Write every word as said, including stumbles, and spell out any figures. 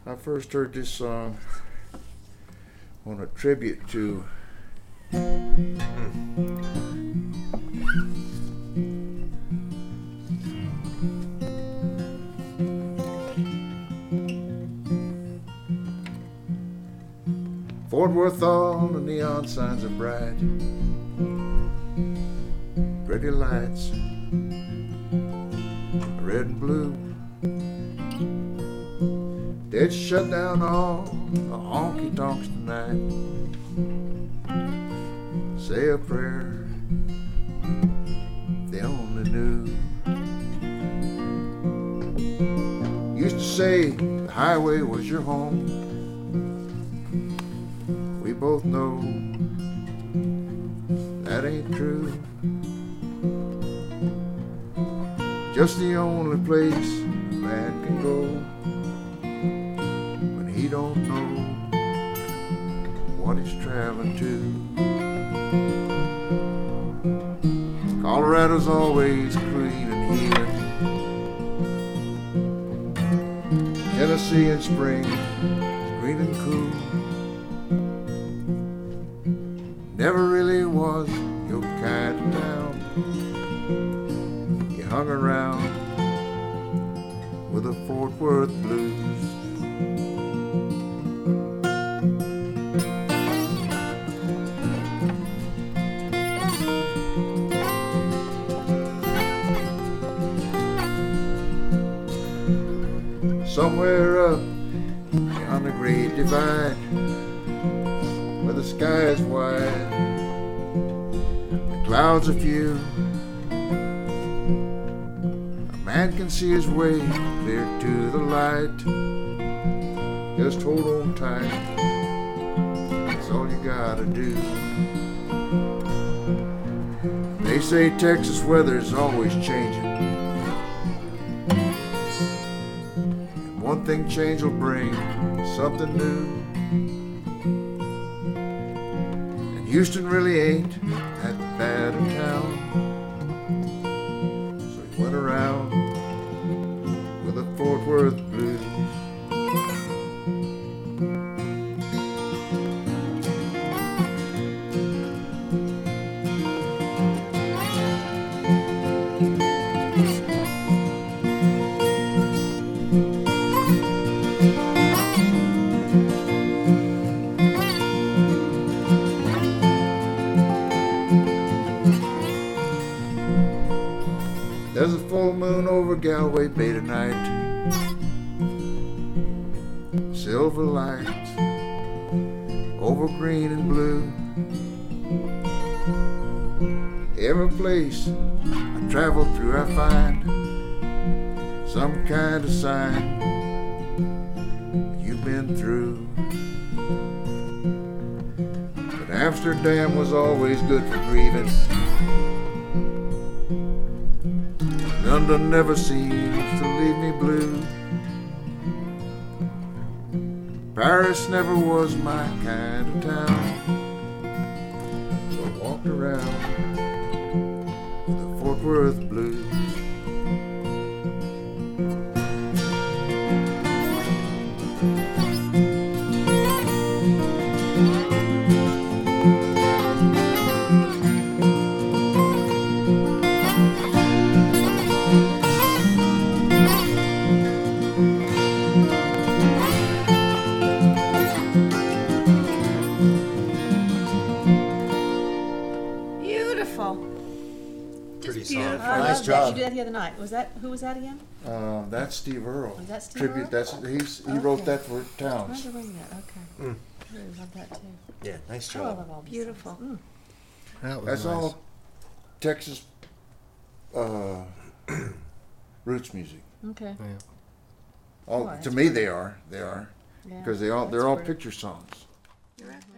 I first heard this song on a tribute to Fort Worth. All the neon signs are bright, pretty lights, red and blue. They'd shut down all the honky tonks tonight. Say a prayer, if they only knew. Used to say the highway was your home. We both know that ain't true. Just the only place a man can go when he don't know what he's traveling to. Colorado's always clean and healing. Tennessee in spring is green and cool. Never really was your kind of town. You hung around with the Fort Worth blues. Somewhere up on the Great Divide, where the sky is wide, the clouds are few, a man can see his way clear to the light. Just hold on tight, that's all you gotta do. They say Texas weather's always changing. One thing change will bring something new. And Houston really ain't that bad a town. So he went around with the Fort Worth blues. There's a full moon over Galway Bay tonight. Silver light over green and blue. Every place I travel through I find some kind of sign you've been through. But Amsterdam was always good for grieving. London never seems to leave me blue. Paris never was my kind of town. So I walked around with the Fort Worth blues. Nice job. You did that the other night. Was that who was that again? Uh, that's Steve Earle. Was that Steve Tribute. Earle? That's he's he okay. wrote that for Towns. I remember that. Okay. Mm. I really love that too. Yeah, nice job. Oh, I love all these Beautiful. songs. Mm. That was That's nice. all Texas uh, roots music. Okay. Yeah. All Oh, that's to me, they are. They are Yeah. because they all That's they're all pretty. picture songs. You're right.